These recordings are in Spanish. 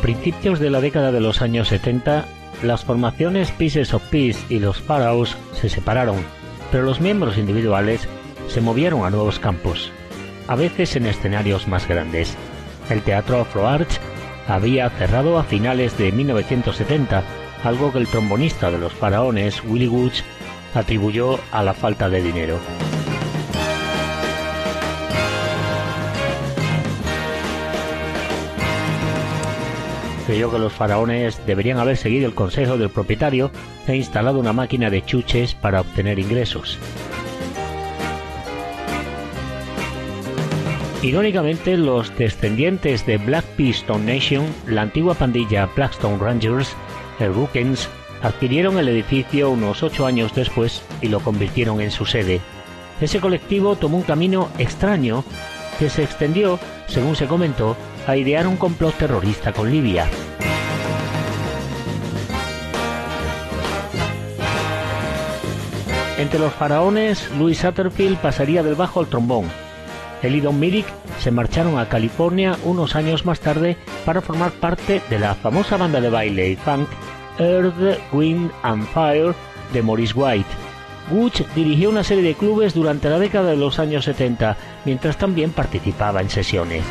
principios de la década de los años 70, las formaciones Pieces of Peace y los Pharaohs se separaron, pero los miembros individuales se movieron a nuevos campos, a veces en escenarios más grandes. El teatro Afro Arts había cerrado a finales de 1970, algo que el trombonista de los Faraones, Willie Woods, atribuyó a la falta de dinero. Creyó que los Faraones deberían haber seguido el consejo del propietario e instalado una máquina de chuches para obtener ingresos. Irónicamente, los descendientes de Black P. Stone Nation, la antigua pandilla Blackstone Rangers, el Rookens, adquirieron el edificio unos 8 años después y lo convirtieron en su sede. Ese colectivo tomó un camino extraño que se extendió, según se comentó, a idear un complot terrorista con Libia. Entre los faraones, Louis Satterfield pasaría del bajo al trombón. Él y Don Myrick se marcharon a California unos años más tarde para formar parte de la famosa banda de baile y funk Earth, Wind and Fire de Maurice White. Woods dirigió una serie de clubes durante la década de los años 70, mientras también participaba en sesiones.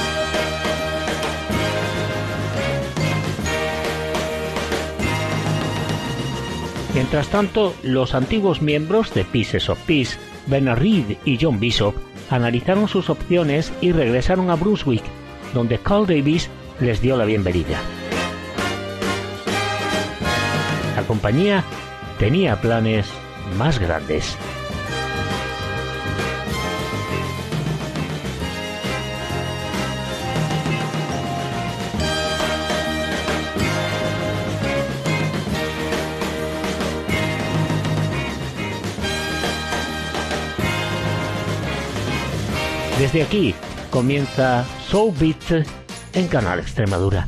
Mientras tanto, los antiguos miembros de Pieces of Peace, Bernard Reed y John Bishop, analizaron sus opciones y regresaron a Brunswick, donde Carl Davis les dio la bienvenida. La compañía tenía planes más grandes. Desde aquí comienza Soul Beat en Canal Extremadura.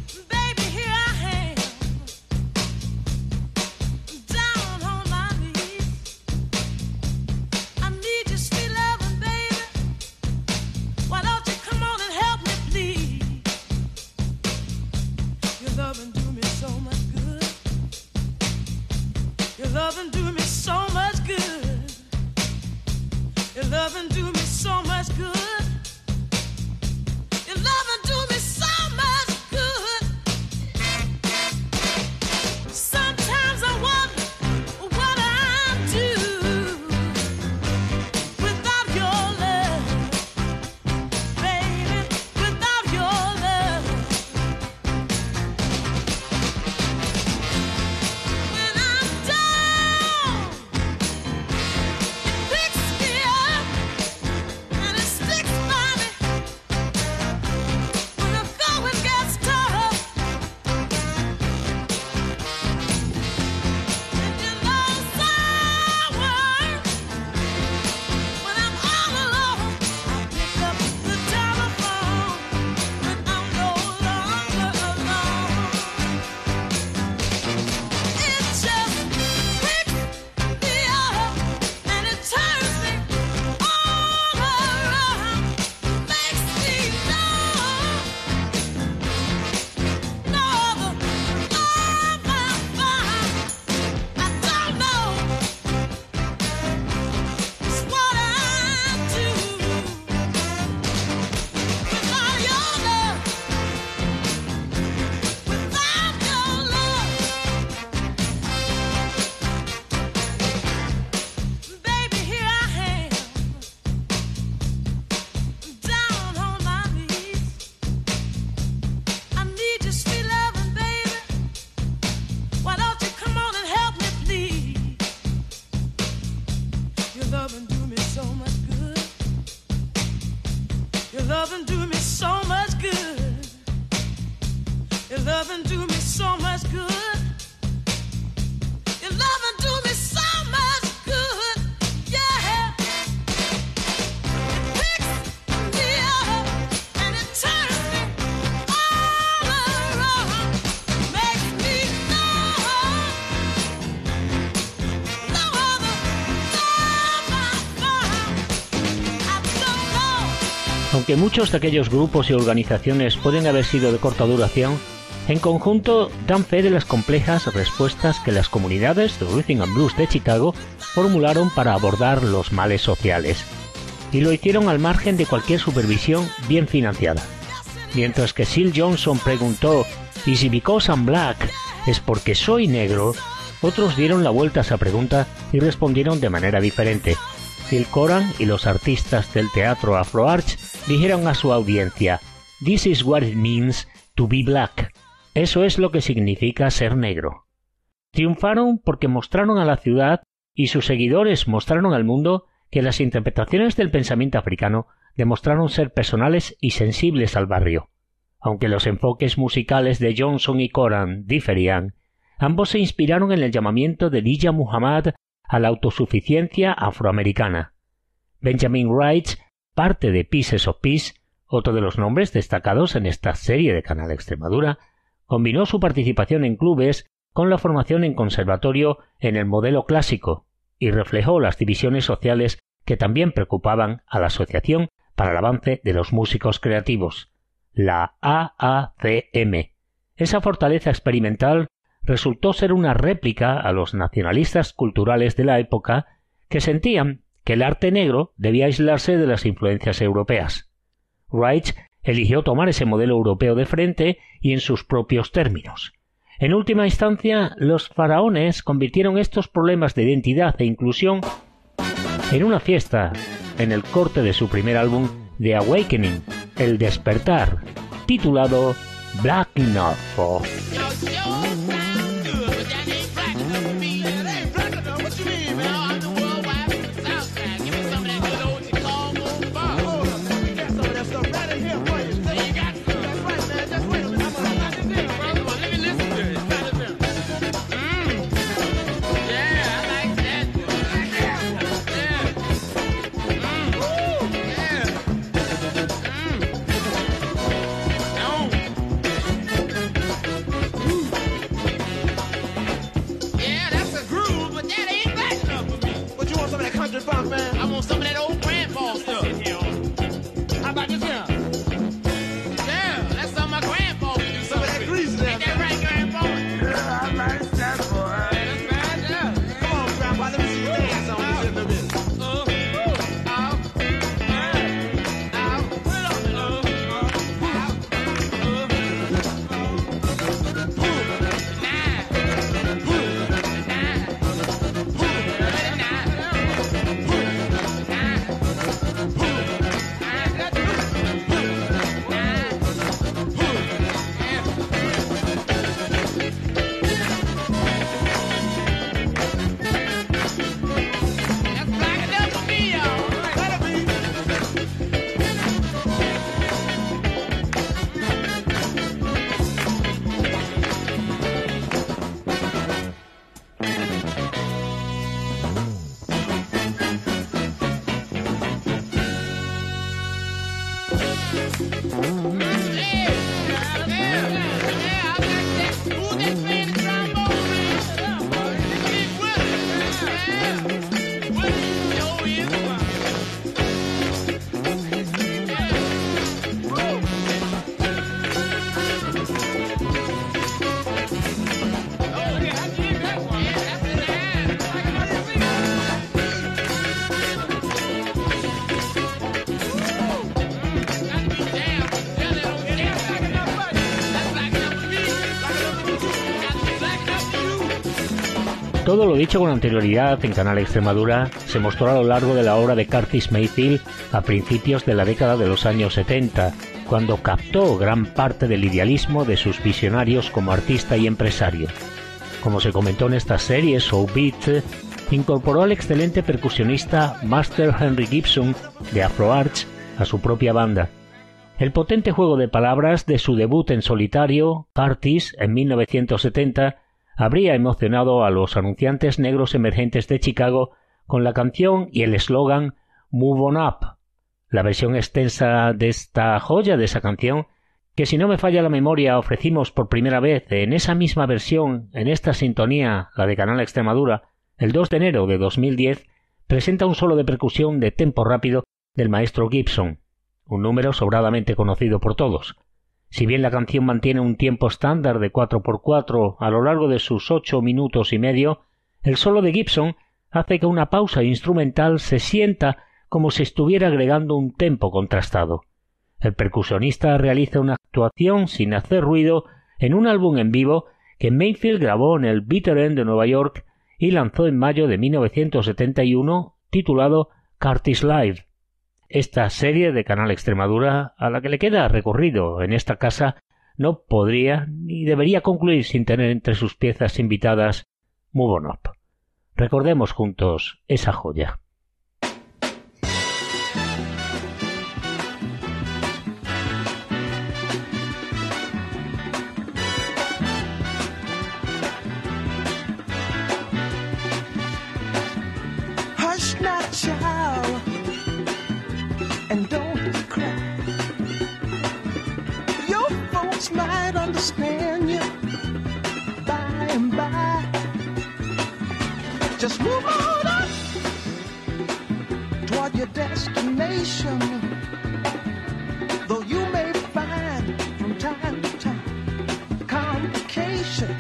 Aunque muchos de aquellos grupos y organizaciones pueden haber sido de corta duración, En conjunto, dan fe de las complejas respuestas que las comunidades de Rhythm and Blues de Chicago formularon para abordar los males sociales, y lo hicieron al margen de cualquier supervisión bien financiada. Mientras que Syl Johnson preguntó «¿Is it because I'm black? ¿Es porque soy negro?», otros dieron la vuelta a esa pregunta y respondieron de manera diferente. Phil Coran y los artistas del teatro Afro Arts dijeron a su audiencia «This is what it means to be black». Eso es lo que significa ser negro. Triunfaron porque mostraron a la ciudad y sus seguidores mostraron al mundo que las interpretaciones del pensamiento africano demostraron ser personales y sensibles al barrio. Aunque los enfoques musicales de Johnson y Coran diferían, ambos se inspiraron en el llamamiento de Elijah Muhammad a la autosuficiencia afroamericana. Benjamin Wright, parte de Pieces of Peace, otro de los nombres destacados en esta serie de Canal Extremadura, combinó su participación en clubes con la formación en conservatorio en el modelo clásico y reflejó las divisiones sociales que también preocupaban a la Asociación para el Avance de los Músicos Creativos, la AACM. Esa fortaleza experimental resultó ser una réplica a los nacionalistas culturales de la época que sentían que el arte negro debía aislarse de las influencias europeas. Wright eligió tomar ese modelo europeo de frente y en sus propios términos. En última instancia, los faraones convirtieron estos problemas de identidad e inclusión en una fiesta, en el corte de su primer álbum The Awakening, El Despertar, titulado Black Enough. Todo lo dicho con anterioridad en Canal Extremadura se mostró a lo largo de la obra de Curtis Mayfield a principios de la década de los años 70, cuando captó gran parte del idealismo de sus visionarios como artista y empresario. Como se comentó en esta serie, So Beat incorporó al excelente percusionista Master Henry Gibson de Afro Arts a su propia banda. El potente juego de palabras de su debut en solitario, Curtis, en 1970, habría emocionado a los anunciantes negros emergentes de Chicago con la canción y el eslogan Move On Up. La versión extensa de esta joya de esa canción, que si no me falla la memoria ofrecimos por primera vez en esa misma versión, en esta sintonía, la de Canal Extremadura, el 2 de enero de 2010, presenta un solo de percusión de tempo rápido del maestro Gibson, un número sobradamente conocido por todos. Si bien la canción mantiene un tiempo estándar de 4x4 a lo largo de sus 8 minutos y medio, el solo de Gibson hace que una pausa instrumental se sienta como si estuviera agregando un tempo contrastado. El percusionista realiza una actuación sin hacer ruido en un álbum en vivo que Mayfield grabó en el Bitter End de Nueva York y lanzó en mayo de 1971, titulado Curtis Live. Esta serie de Canal Extremadura, a la que le queda recorrido en esta casa, no podría ni debería concluir sin tener entre sus piezas invitadas Move On Up. Recordemos juntos esa joya. Hush not, child, and don't cry. Your folks might understand you by and by. Just move on up toward your destination, though you may find from time to time complication.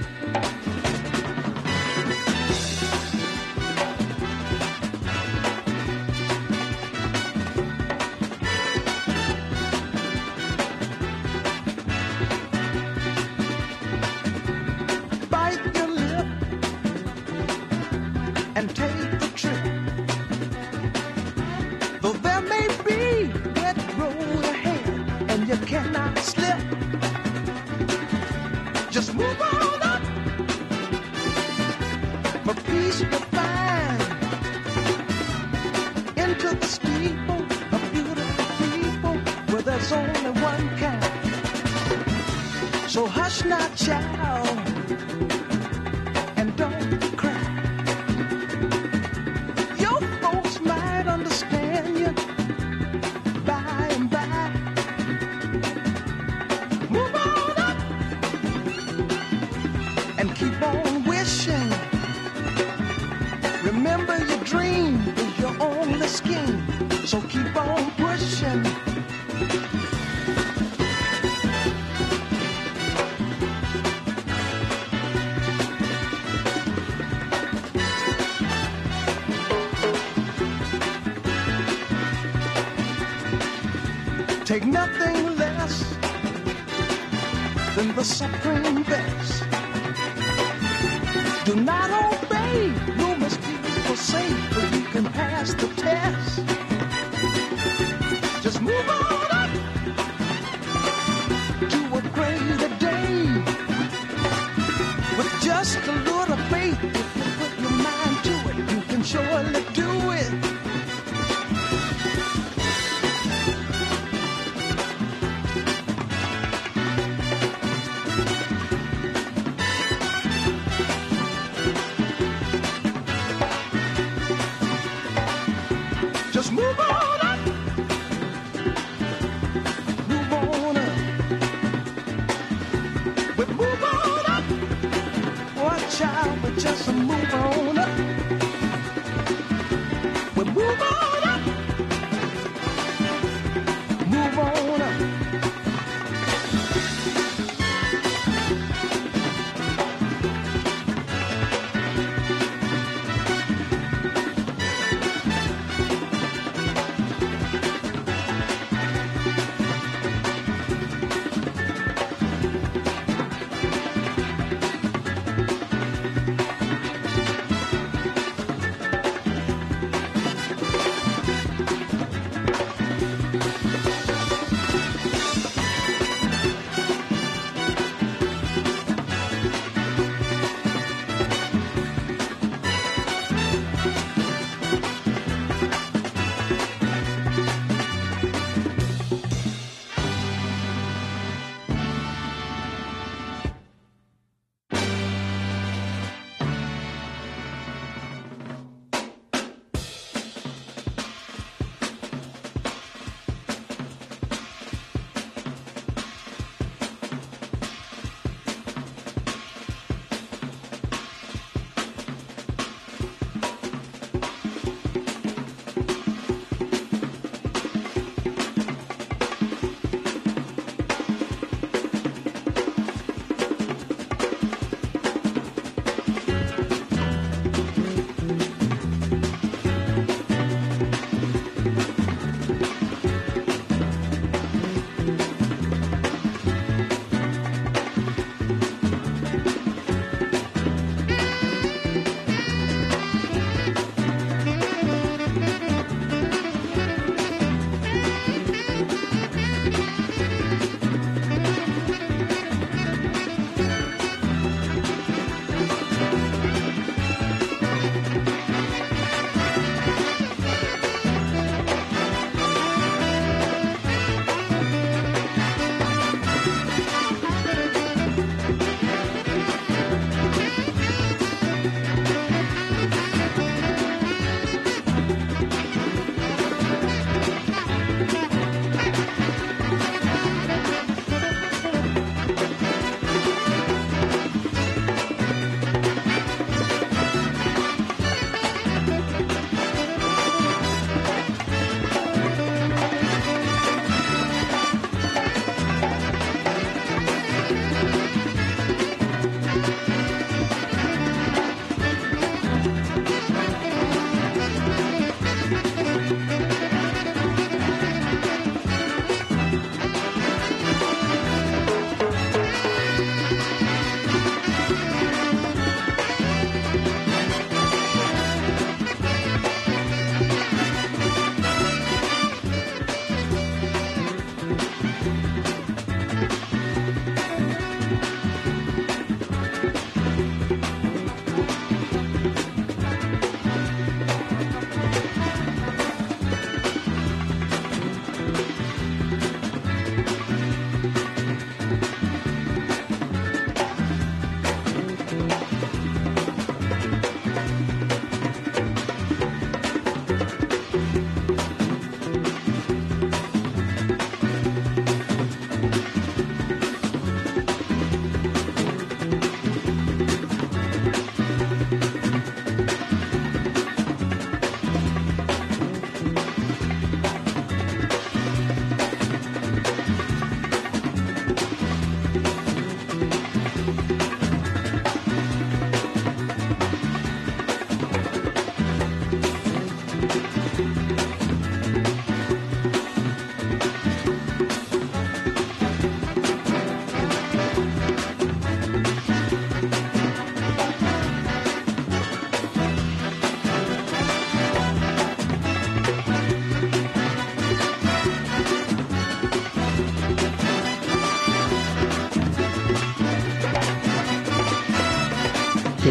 Bite your lip and take the trip. Though there may be wet road ahead and you cannot slip, just move on up. For peace you'll find into the steeple of beautiful people where there's only one kind. So hush not, child, and don't cry. Your folks might understand you by and by. Move on up and keep on wishing. Remember your dream is your only scheme, so keep on pushing. Take nothing less than the supreme best. Do not obey rumors people say, but you can pass the test. Just move on up to a greater day. With just a little faith, if you put your mind to it, you can surely do it.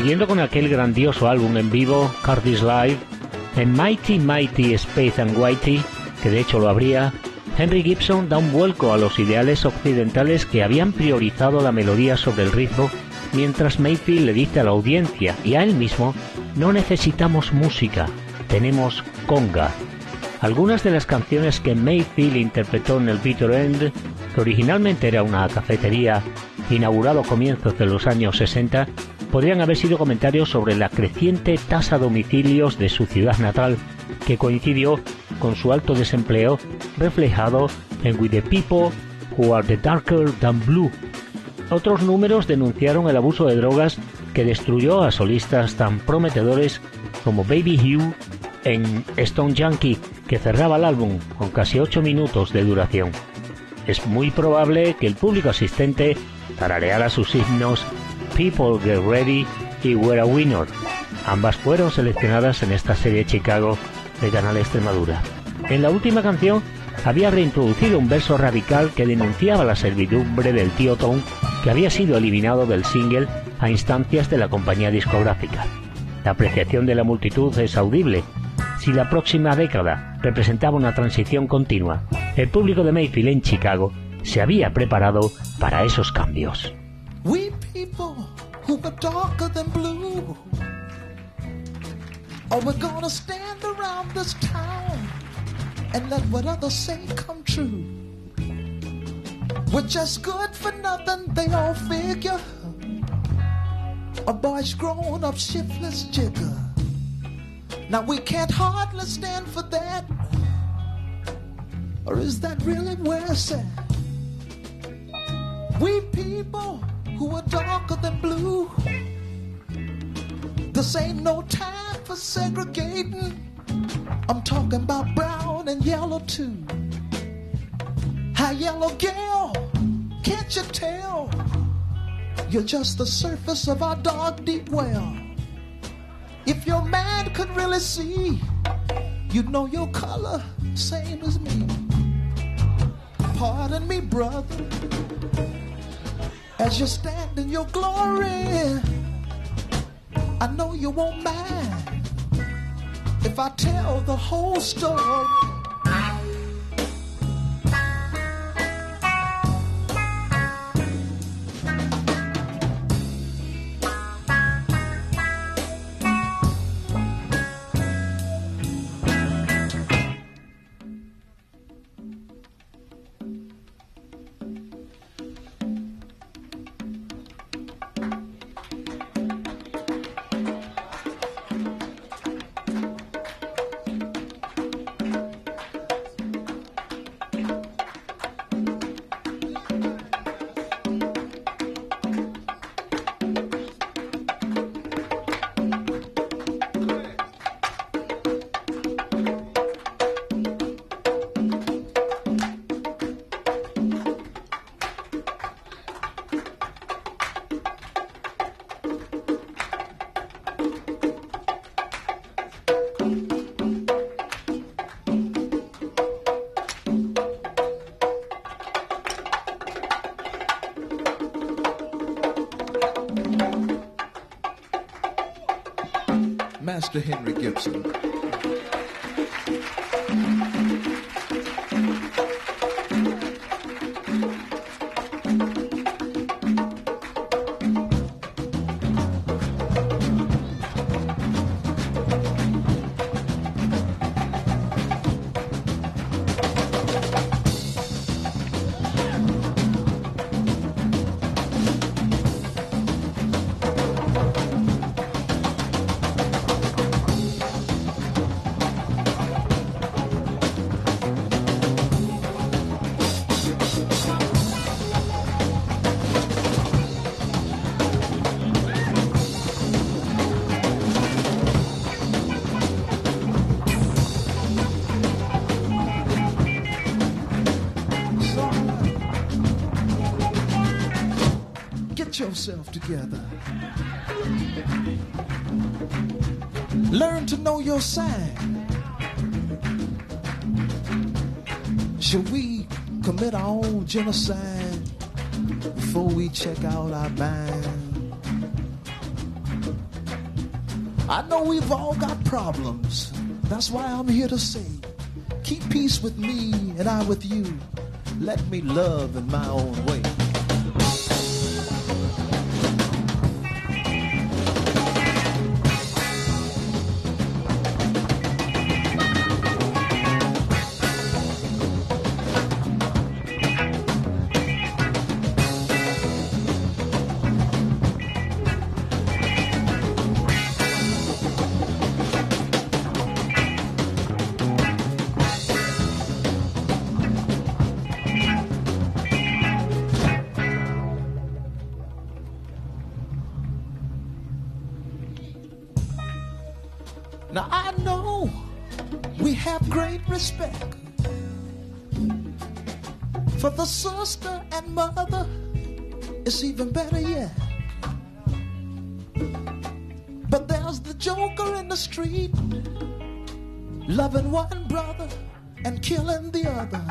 Siguiendo con aquel grandioso álbum en vivo, Curtis Live, en Mighty Mighty Space and Whitey, que de hecho lo habría, Henry Gibson da un vuelco a los ideales occidentales que habían priorizado la melodía sobre el ritmo, mientras Mayfield le dice a la audiencia y a él mismo: no necesitamos música, tenemos conga. Algunas de las canciones que Mayfield interpretó en el Bitter End, que originalmente era una cafetería inaugurado a comienzos de los años 60, podrían haber sido comentarios sobre la creciente tasa de homicidios de su ciudad natal, que coincidió con su alto desempleo, reflejado en With the People Who Are the Darker Than Blue. Otros números denunciaron el abuso de drogas que destruyó a solistas tan prometedores como Baby Hugh en Stone Yankee, que cerraba el álbum con casi 8 minutos de duración. Es muy probable que el público asistente tarareara sus himnos People Get Ready y We're a Winner. Ambas fueron seleccionadas en esta serie Chicago de Canal Extremadura. En la última canción había reintroducido un verso radical que denunciaba la servidumbre del tío Tom, que había sido eliminado del single a instancias de la compañía discográfica. La apreciación de la multitud es audible. Si la próxima década representaba una transición continua, el público de Mayfield en Chicago se había preparado para esos cambios. We people who are darker than blue, are we gonna stand around this town and let what others say come true? We're just good for nothing, they all figure. A boy's grown up shiftless jigger. Now we can't hardly stand for that. Or is that really where it's at? We people who are darker than blue, this ain't no time for segregating. I'm talking about brown and yellow too. Hi, yellow girl, can't you tell? You're just the surface of our dark, deep well. If your man could really see, you'd know your color, same as me. Pardon me, brother, as you stand in your glory. I know you won't mind if I tell the whole story. Master Henry Gibson. Yourself together. Learn to know your sign. Should we commit our own genocide before we check out our mind? I know we've all got problems. That's why I'm here to say, keep peace with me and I with you. Let me love in my own way. Now I know we have great respect for the sister and mother. It's even better yet. But there's the joker in the street, loving one brother and killing the other.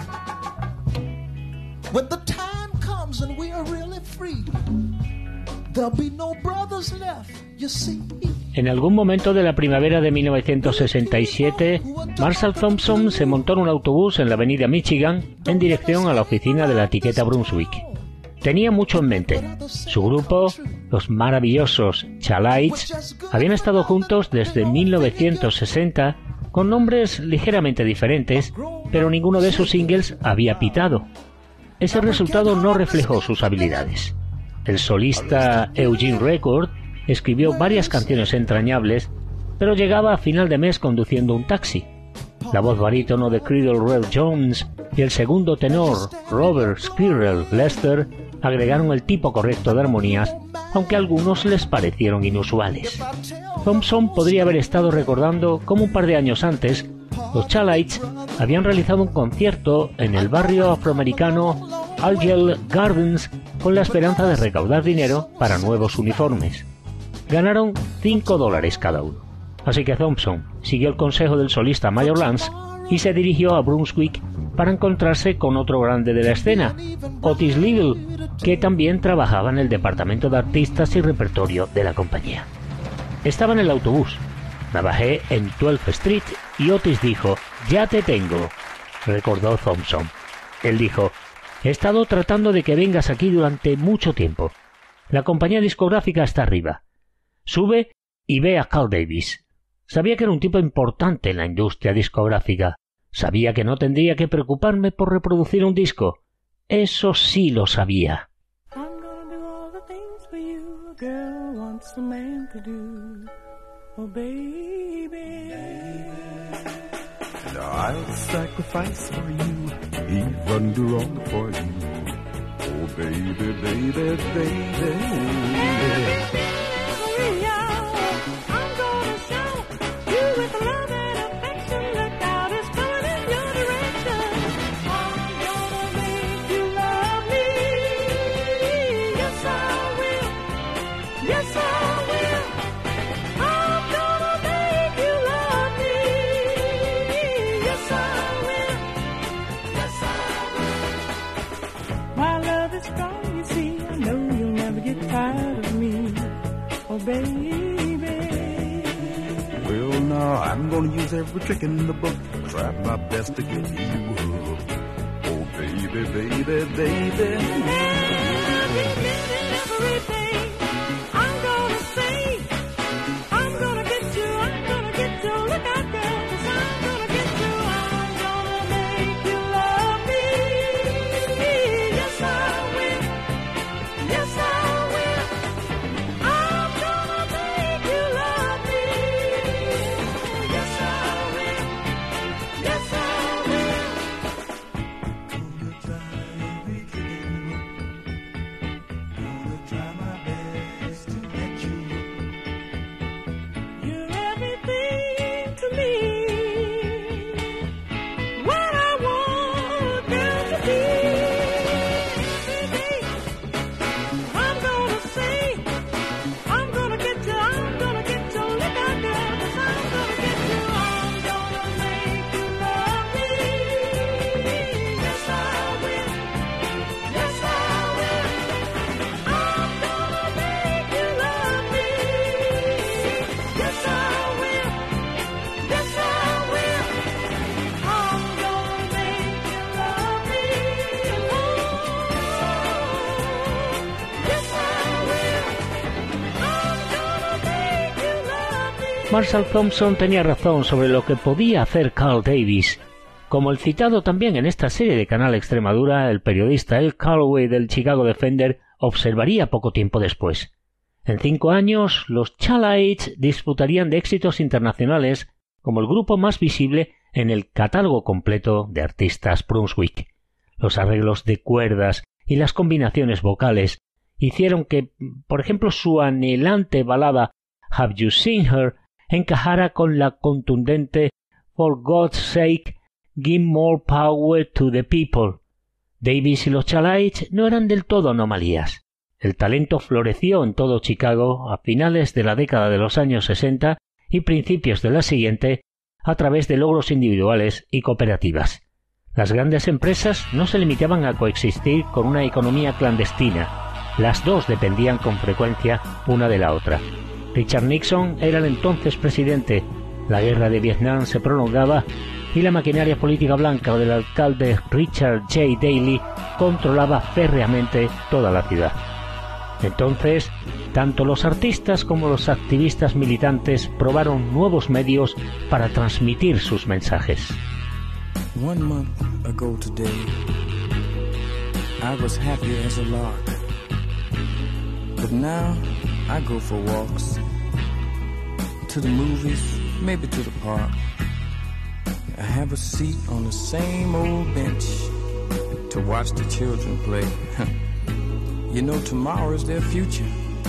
When the time comes and we are really free, there'll be no brothers left, you see. En algún momento de la primavera de 1967, Marshall Thompson se montó en un autobús en la avenida Michigan en dirección a la oficina de la etiqueta Brunswick. Tenía mucho en mente. Su grupo, los maravillosos Cha-Lites, habían estado juntos desde 1960 con nombres ligeramente diferentes, pero ninguno de sus singles había pitado. Ese resultado no reflejó sus habilidades. El solista Eugene Record escribió varias canciones entrañables, pero llegaba a final de mes conduciendo un taxi. La voz barítono de Creedle Red Jones y el segundo tenor Robert Squirrel Lester agregaron el tipo correcto de armonías, aunque a algunos les parecieron inusuales. Thompson podría haber estado recordando cómo un par de años antes los Cha-Lites habían realizado un concierto en el barrio afroamericano Algel Gardens con la esperanza de recaudar dinero para nuevos uniformes. Ganaron $5 cada uno. Así que Thompson siguió el consejo del solista Major Lance y se dirigió a Brunswick para encontrarse con otro grande de la escena, Otis Liddell, que también trabajaba en el departamento de artistas y repertorio de la compañía. Estaba en el autobús. Me bajé en 12th Street y Otis dijo, «Ya te tengo», recordó Thompson. Él dijo, «He estado tratando de que vengas aquí durante mucho tiempo. La compañía discográfica está arriba. Sube y ve a Carl Davis». Sabía que era un tipo importante en la industria discográfica. Sabía que no tendría que preocuparme por reproducir un disco. Eso sí lo sabía. Oh baby, and I'll sacrifice for you, even do wrong for you. Oh baby, baby, baby. I'm gonna show you with love and affection. Look out, it's coming in your direction. I'm gonna make you love me. Yes I will. Yes I will. Tired of me, oh baby. Well now I'm gonna use every trick in the book, try my best to get you hooked. Oh baby, baby, baby. Everything I'm gonna say, I'm gonna get you, I'm gonna get you. Look out, girl, 'cause I'm gonna get you. I'm gonna make you love me. Yes I will. Yes I will. Try my best. Marshall Thompson tenía razón sobre lo que podía hacer Carl Davis. Como el citado también en esta serie de Canal Extremadura, el periodista El Calloway del Chicago Defender observaría poco tiempo después. En 5 años, los Chalites disputarían de éxitos internacionales como el grupo más visible en el catálogo completo de artistas Brunswick. Los arreglos de cuerdas y las combinaciones vocales hicieron que, por ejemplo, su anhelante balada Have You Seen Her encajara con la contundente For God's Sake, Give More Power to the People. Davis y los Chalites no eran del todo anomalías. El talento floreció en todo Chicago a finales de la década de los años 60 y principios de la siguiente a través de logros individuales y cooperativas. Las grandes empresas no se limitaban a coexistir con una economía clandestina. Las dos dependían con frecuencia una de la otra. Richard Nixon era el entonces presidente, la guerra de Vietnam se prolongaba y la maquinaria política blanca del alcalde Richard J. Daley controlaba férreamente toda la ciudad. Entonces, tanto los artistas como los activistas militantes probaron nuevos medios para transmitir sus mensajes. 1 month ago today, I was happy as a lark. But now I go for walks, to the movies, maybe to the park. I have a seat on the same old bench to watch the children play. You know, tomorrow is their future.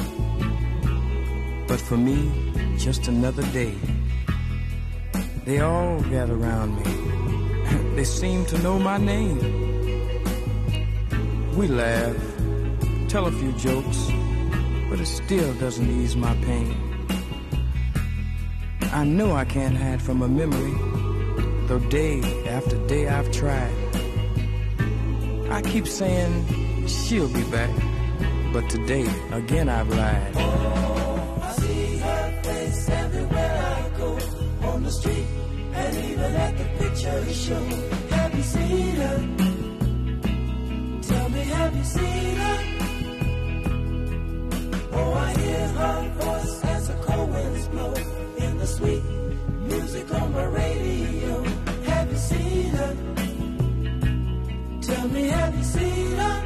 But for me, just another day. They all gather around me. They seem to know my name. We laugh, tell a few jokes, but it still doesn't ease my pain. I know I can't hide from a memory, though day after day I've tried. I keep saying she'll be back, but today again I've lied. Oh, I see her face everywhere I go, on the street and even at the picture show. Have you seen her? Tell me, have you seen her? Oh, I hear her voice as the cold winds blow in the sweet music on my radio. Have you seen her? Tell me, have you seen her?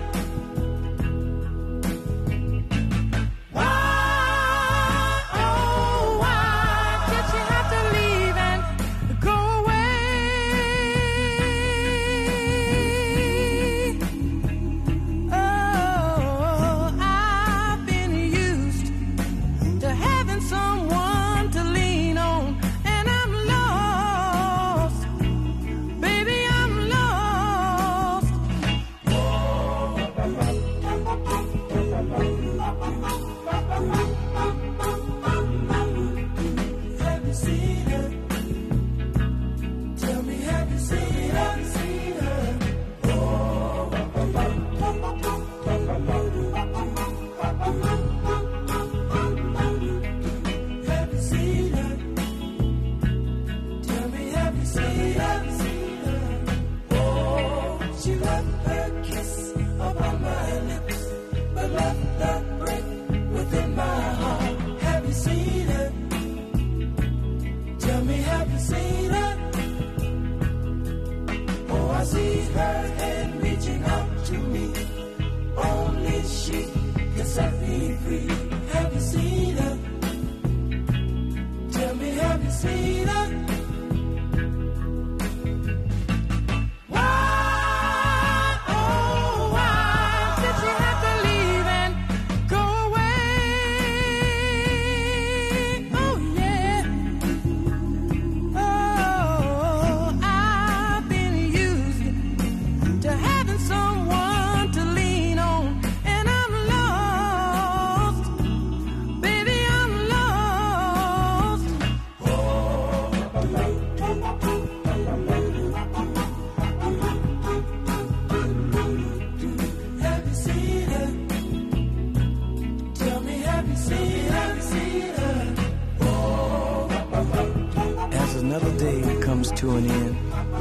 To an end.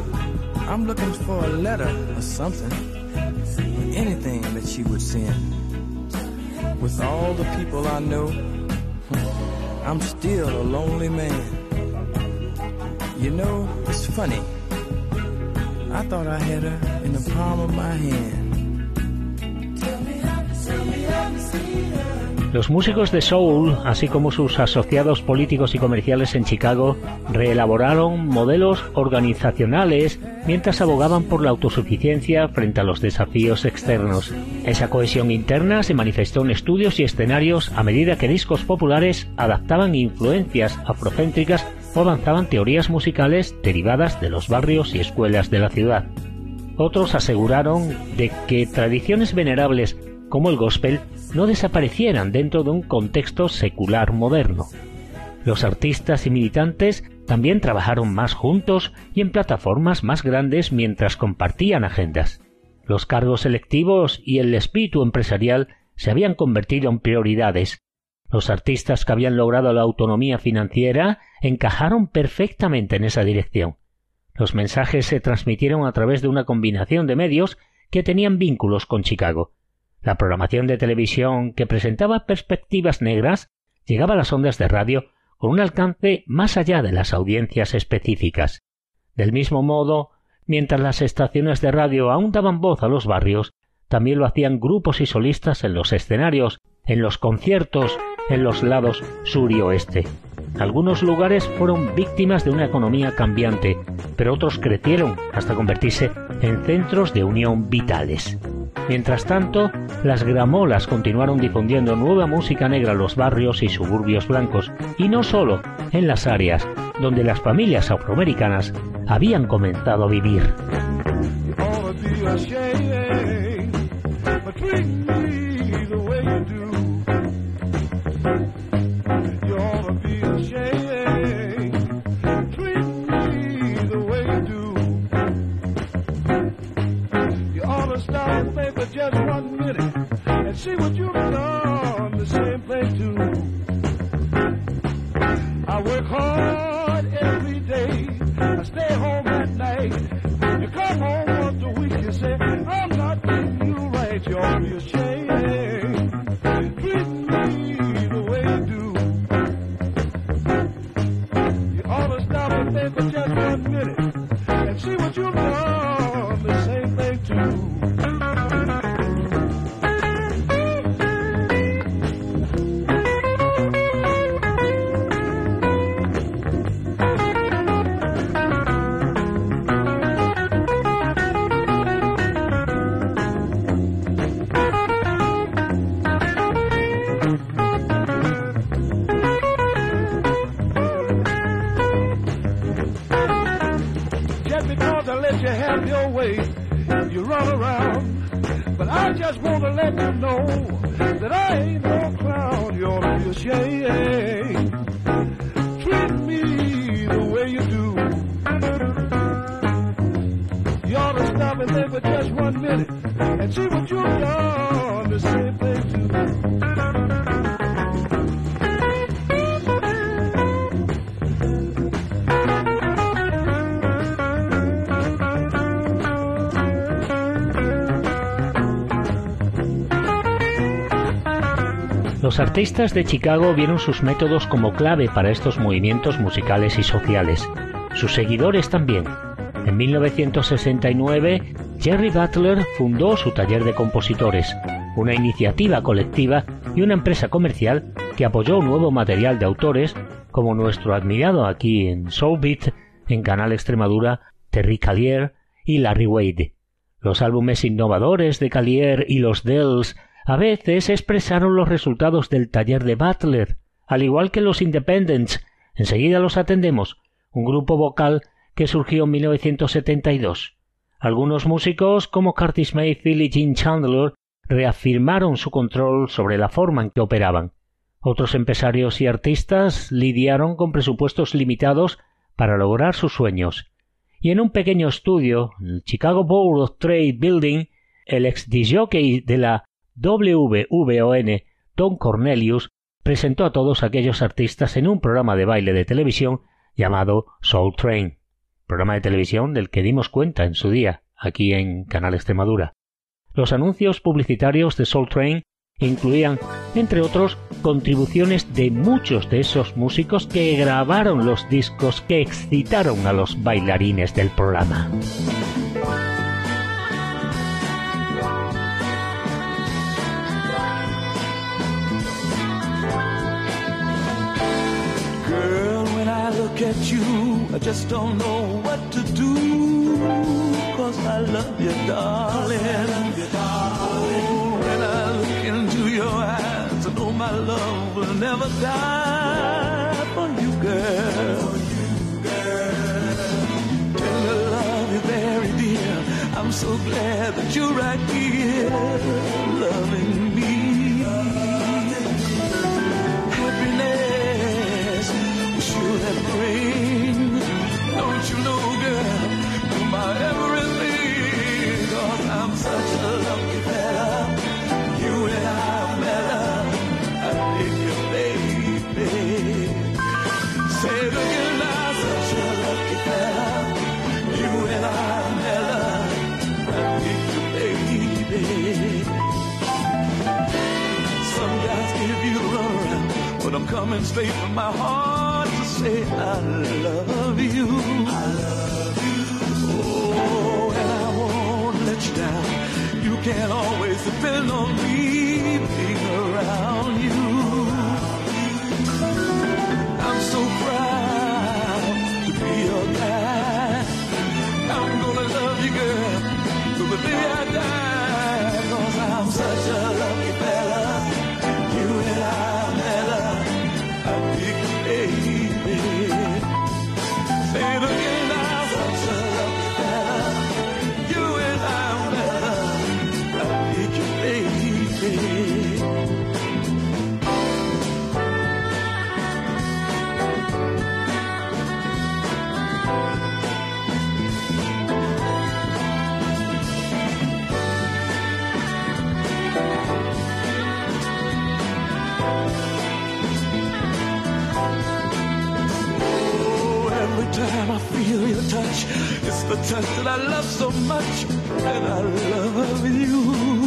I'm looking for a letter or something, anything that she would send. With all the people I know, I'm still a lonely man. You know, it's funny. I thought I had her in the palm of my hand. Los músicos de soul, así como sus asociados políticos y comerciales en Chicago, reelaboraron modelos organizacionales mientras abogaban por la autosuficiencia frente a los desafíos externos. Esa cohesión interna se manifestó en estudios y escenarios a medida que discos populares adaptaban influencias afrocéntricas o avanzaban teorías musicales derivadas de los barrios y escuelas de la ciudad. Otros aseguraron de que tradiciones venerables como el gospel no desaparecieran dentro de un contexto secular moderno. Los artistas y militantes también trabajaron más juntos y en plataformas más grandes mientras compartían agendas. Los cargos selectivos y el espíritu empresarial se habían convertido en prioridades. Los artistas que habían logrado la autonomía financiera encajaron perfectamente en esa dirección. Los mensajes se transmitieron a través de una combinación de medios que tenían vínculos con Chicago. La programación de televisión que presentaba perspectivas negras llegaba a las ondas de radio con un alcance más allá de las audiencias específicas. Del mismo modo, mientras las estaciones de radio aún daban voz a los barrios, también lo hacían grupos y solistas en los escenarios, en los conciertos, en los lados sur y oeste. Algunos lugares fueron víctimas de una economía cambiante, pero otros crecieron hasta convertirse en centros de unión vitales. Mientras tanto, las gramolas continuaron difundiendo nueva música negra en los barrios y suburbios blancos, y no solo en las áreas donde las familias afroamericanas habían comenzado a vivir. Just 1 minute and see what you've done, the same thing too. I work hard every day, I stay home at night. You come home once a week, you say, I'm not treating you right, you ought to be ashamed. Treating me the way you do. You ought to stop and think for just 1 minute and see what you've done, the same thing too. You have your way, you run around, but I just want to let you know that I ain't no clown. You ought to be ashamed. Treat me the way you do. You ought to stop and think for just 1 minute and see what you've done, the same thing too. Los artistas de Chicago vieron sus métodos como clave para estos movimientos musicales y sociales. Sus seguidores también. En 1969, Jerry Butler fundó su taller de compositores, una iniciativa colectiva y una empresa comercial que apoyó un nuevo material de autores como nuestro admirado aquí en Soul Beat, en Canal Extremadura, Terry Callier y Larry Wade. Los álbumes innovadores de Callier y los Dells a veces expresaron los resultados del taller de Butler, al igual que los Independents. Enseguida los atendemos, un grupo vocal que surgió en 1972. Algunos músicos, como Curtis Mayfield y Gene Chandler, reafirmaron su control sobre la forma en que operaban. Otros empresarios y artistas lidiaron con presupuestos limitados para lograr sus sueños. Y en un pequeño estudio, el Chicago Board of Trade Building, el ex disc-jockey de la WVON, Don Cornelius, presentó a todos aquellos artistas en un programa de baile de televisión llamado Soul Train, programa de televisión del que dimos cuenta en su día, aquí en Canal Extremadura. Los anuncios publicitarios de Soul Train incluían entre otros, contribuciones de muchos de esos músicos que grabaron los discos que excitaron a los bailarines del programa. Girl, when I look at you, I just don't know what to do, 'cause I love you, darling. Oh, when I look into your eyes, I know my love will never die for you, girl. Tender love you very dear. I'm so glad that you're right here, loving me. Happiness will surely bring. Don't you know, girl, you're my everything. 'Cause I'm such a lucky fella. You and I met up. I dig you, baby. Say it again, I'm such a lucky fella. You and I met up. I dig you, baby. Some guys give you the runaround, but I'm coming straight from my heart to say I love you. I love you. Oh, and I won't let you down. You can always depend on me being around you. I'm so proud to be your guy. I'm gonna love you, girl, till the day I die. 'Cause I'm such a lucky fella. You and I met up. I pick you, baby. Say it again, I'm such a lucky fella. You and I met up. I pick you, baby. Every time I feel your touch, it's the touch that I love so much, and I love you.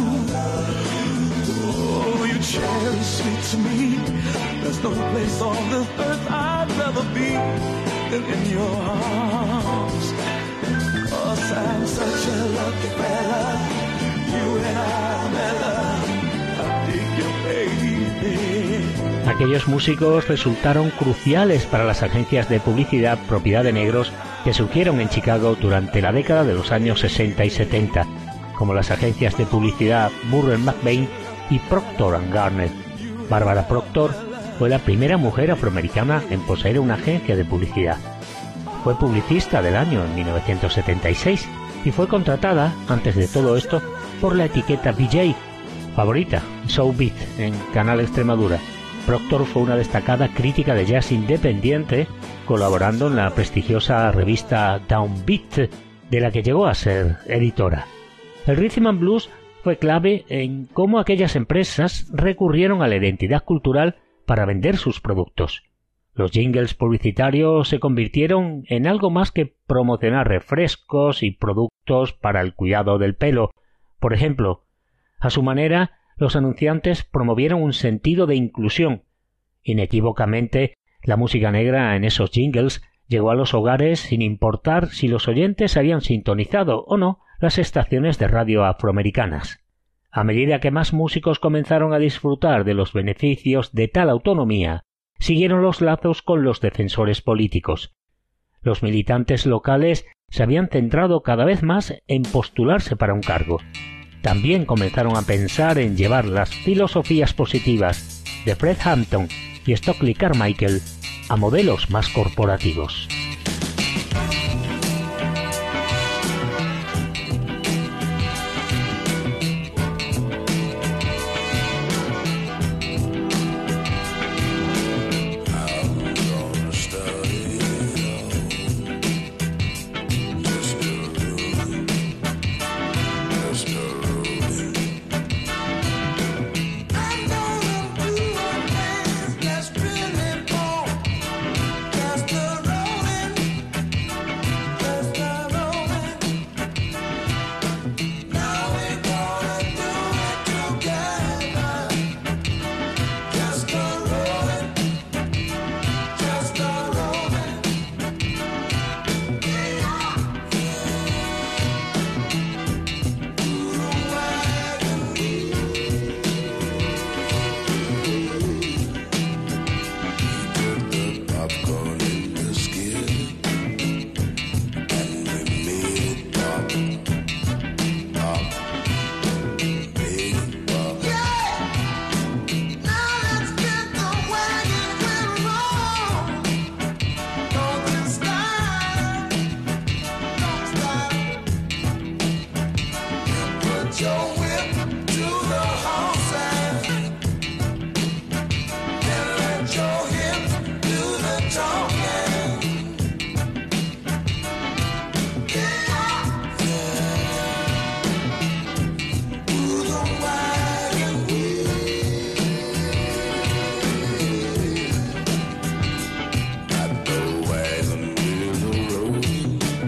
Oh, you cherry sweet to me. There's no place on this earth I'd rather be than in your arms. 'Cause I'm such a lucky fella. You and I met up. I dig you, baby. Aquellos músicos resultaron cruciales para las agencias de publicidad propiedad de negros que surgieron en Chicago durante la década de los años 60 y 70, como las agencias de publicidad Burrell McBain y Procter & Gamble. Barbara Proctor fue la primera mujer afroamericana en poseer una agencia de publicidad. Fue publicista del año en 1976 y fue contratada, antes de todo esto, por la etiqueta BJ, favorita, Showbiz, en Canal Extremadura. Proctor fue una destacada crítica de jazz independiente, colaborando en la prestigiosa revista Downbeat, de la que llegó a ser editora. El Rhythm and Blues fue clave en cómo aquellas empresas recurrieron a la identidad cultural para vender sus productos. Los jingles publicitarios se convirtieron en algo más que promocionar refrescos y productos para el cuidado del pelo. Por ejemplo, a su manera, los anunciantes promovieron un sentido de inclusión. Inequívocamente, la música negra en esos jingles llegó a los hogares sin importar si los oyentes habían sintonizado o no las estaciones de radio afroamericanas. A medida que más músicos comenzaron a disfrutar de los beneficios de tal autonomía, siguieron los lazos con los defensores políticos. Los militantes locales se habían centrado cada vez más en postularse para un cargo. También comenzaron a pensar en llevar las filosofías positivas de Fred Hampton y Stokely Carmichael a modelos más corporativos.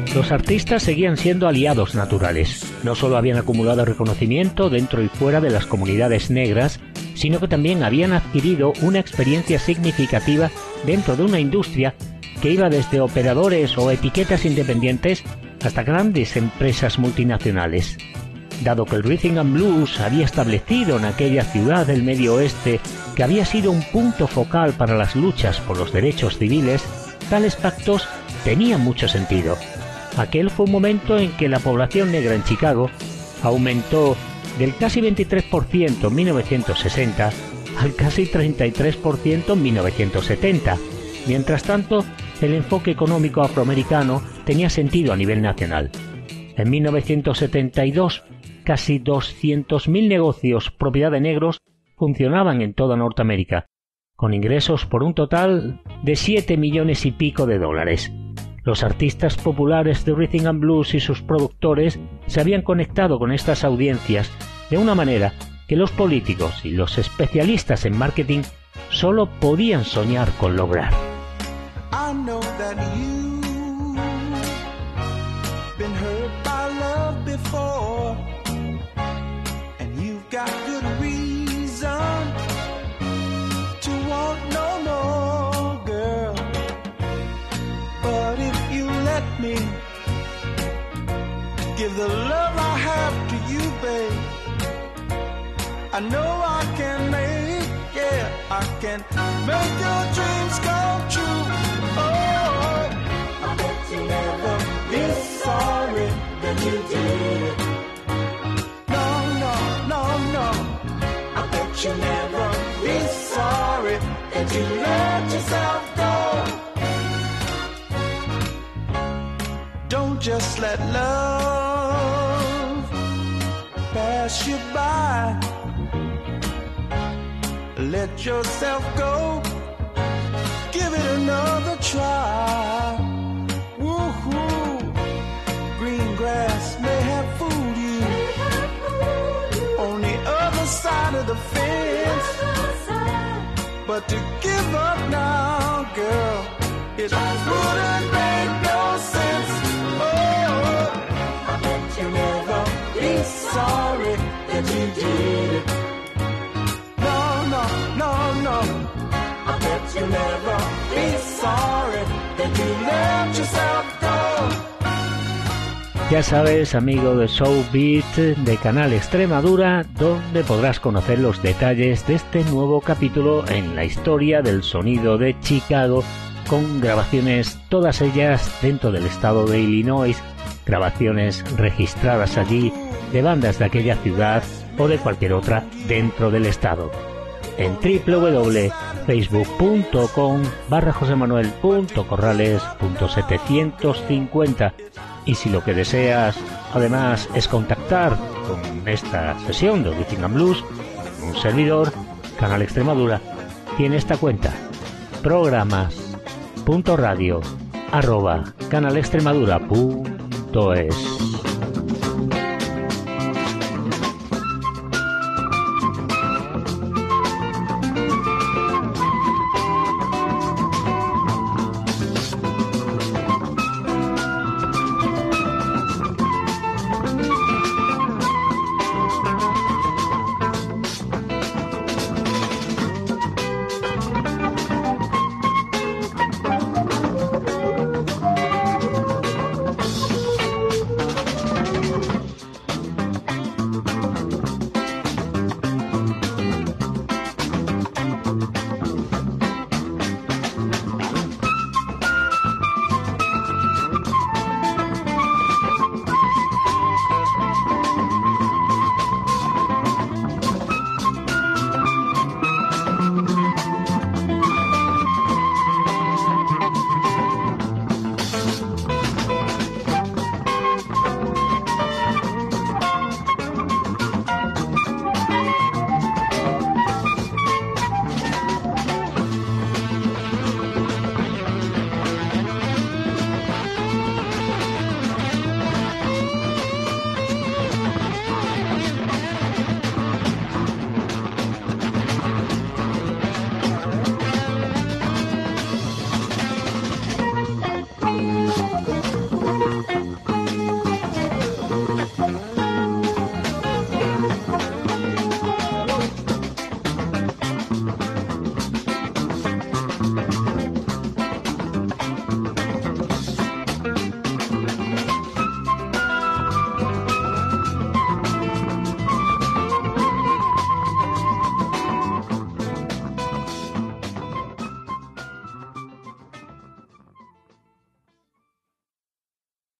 Los artistas seguían siendo aliados naturales. No solo habían acumulado reconocimiento dentro y fuera de las comunidades negras, sino que también habían adquirido una experiencia significativa dentro de una industria que iba desde operadores o etiquetas independientes hasta grandes empresas multinacionales. Dado que el Rhythm and Blues había establecido en aquella ciudad del Medio Oeste que había sido un punto focal para las luchas por los derechos civiles, tales pactos tenían mucho sentido. Aquel fue un momento en que la población negra en Chicago aumentó del casi 23% en 1960 al casi 33% en 1970. Mientras tanto, el enfoque económico afroamericano tenía sentido a nivel nacional. En 1972, casi 200.000 negocios propiedad de negros funcionaban en toda Norteamérica, con ingresos por un total de 7 millones y pico de dólares. Los artistas populares de Rhythm and Blues y sus productores se habían conectado con estas audiencias de una manera que los políticos y los especialistas en marketing solo podían soñar con lograr. I know that you've been hurt by love before, and you've got good reason to want no more, girl. But if you let me give the love I have to you, babe, I know I can I can make your dreams come true. Oh, I bet you never be sorry that you did it. No, no, no, no. I bet you never be sorry that you let yourself go. Don't just let love pass you by. Let yourself go, give it another try. Woo-hoo. Green grass may have fooled you on the other side of the fence, but to give up now, girl, it wouldn't make no sense. Oh, I bet you'll never be sorry that you did it. No, no, I bet you'll never be sorry that you let yourself go. Ya sabes, amigo de Showbeat de Canal Extremadura, donde podrás conocer los detalles de este nuevo capítulo en la historia del sonido de Chicago, con grabaciones todas ellas dentro del estado de Illinois, grabaciones registradas allí de bandas de aquella ciudad o de cualquier otra dentro del estado. En www.facebook.com/josemanuel.corrales.750. Y si lo que deseas además es contactar con esta sesión de Rhythm and Blues, un servidor, Canal Extremadura, tiene esta cuenta: programas.radio@canalextremadura.es.